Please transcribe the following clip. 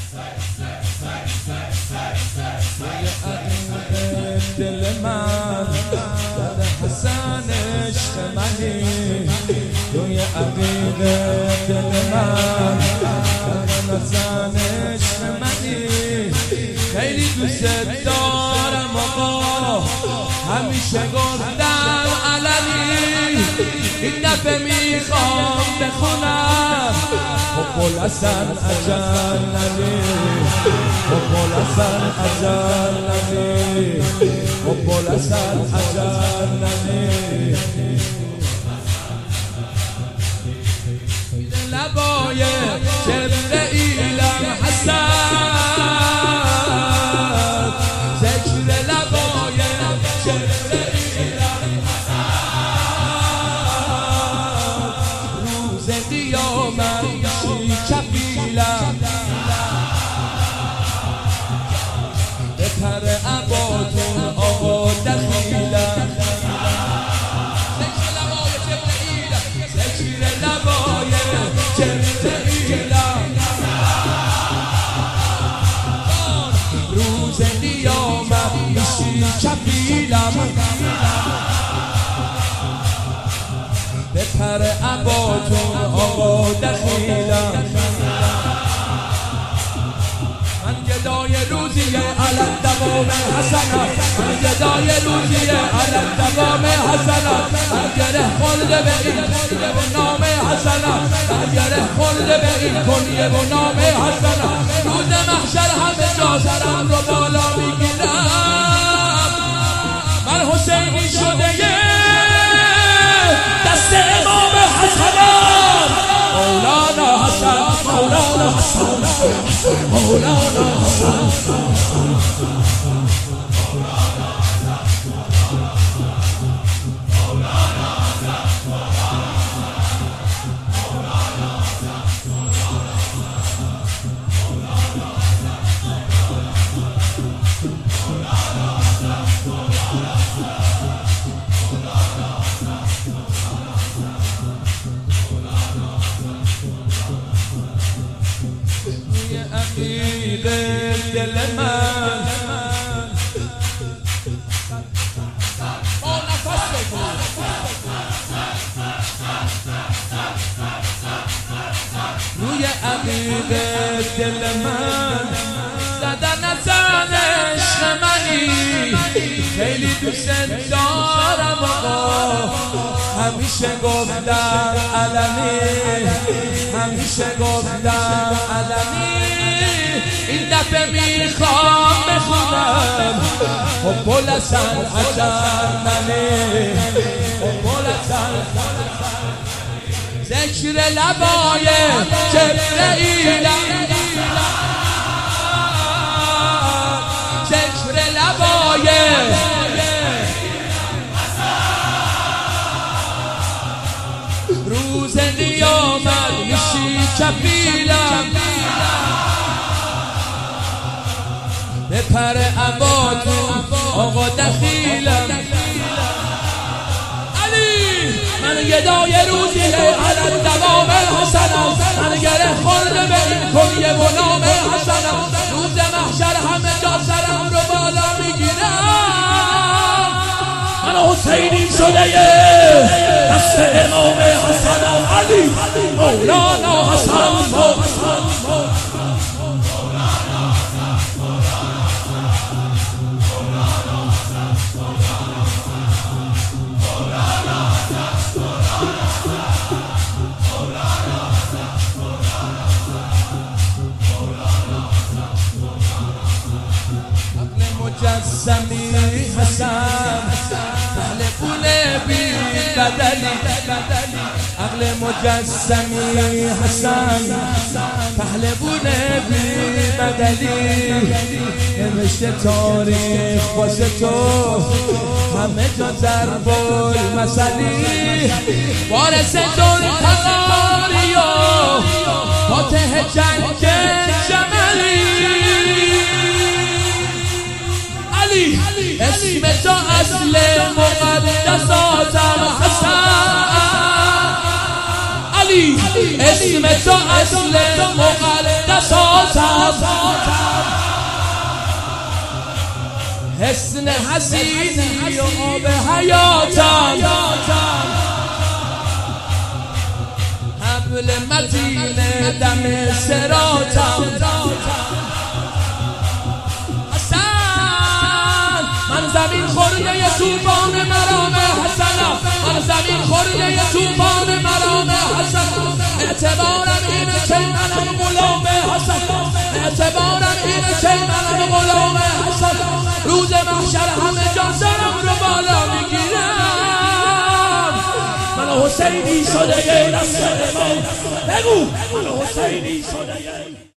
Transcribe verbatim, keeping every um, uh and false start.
دل من در حسن عشق منی، توی عقیق دل من در حسن عشق منی. خیلی دوست دارم آقا، همیشه گفتم علنی، این دفعه میخوام بخونم حب الحسن اجل نبی، حب الحسن اجل نبی، حب الحسن اجل نبی. لبای جبرئیلم حسن، ذکر لبای جبرئیلم حسن، روز قیامت میشی کفیلم، به پر عباتون آقا دخیلم. ذکر لبای جبرئیلم، ذکر لبای جبرئیلم، روز قیامت میشی کفیلم، به پر عباتون آقا دخیلم. من گدای روزیه علم دوام حسنم، من گدای روزیه علم دوام حسنم. من گره خورده به این کنیه و نام حسنم، من گره خورده به این کنیه و نام حسنم. روز محشر همه جا سرم رو بالا میگیرم، من حسینی شده یه دست امام حسنم. مولانا حسن، مولانا حسن، مولانا حسن. عقیق دل من روی عقیق دل من زدن ازن عشق منی. خیلی دوست دارم آقا، همیشه گفتم علنی، همیشه گفتم علنی. این دفعه میخوام بخونم حب الحسن اجل نبی، حب الحسن. ذکر لبای جبرئیلم، ذکر لبای روز قیامت میشی کفیلم، به پر عباتون آقا دخیلم. علی من گدای روزیه علم دوام حسنم، من گره خورده به این کنیه و نام حسنم. روز محشر همه جا سرم رو بالا میگیرم، من حسینی شده یه دست امام حسنم. علی مولانا حسن، مجسمی حسن پهلوان بی بدلی، عقل مجسمی حسن پهلوان بی بدلی. نوشته تاریخ واسه تو همه جا ضرب المثلی، وارث دل تقاری و فاتح جنگ جملی. اسم تو اصل مقدساتم حسن، علی اسم تو اصل مقدساتم اساسم حسن حسینی و آب حیاتم حبل متین دم صراطم حسن من زمین خورده طوفان مرام حسنم من زمین خورده طوفان مرام حسنم اعتبارم اینه که منم غلام حسنم اعتبارم اینه که منم غلام حسنم روز محشر همه جان سرم رو بالا میگیرم من حسینی شده دست ما بگو من حسینی شده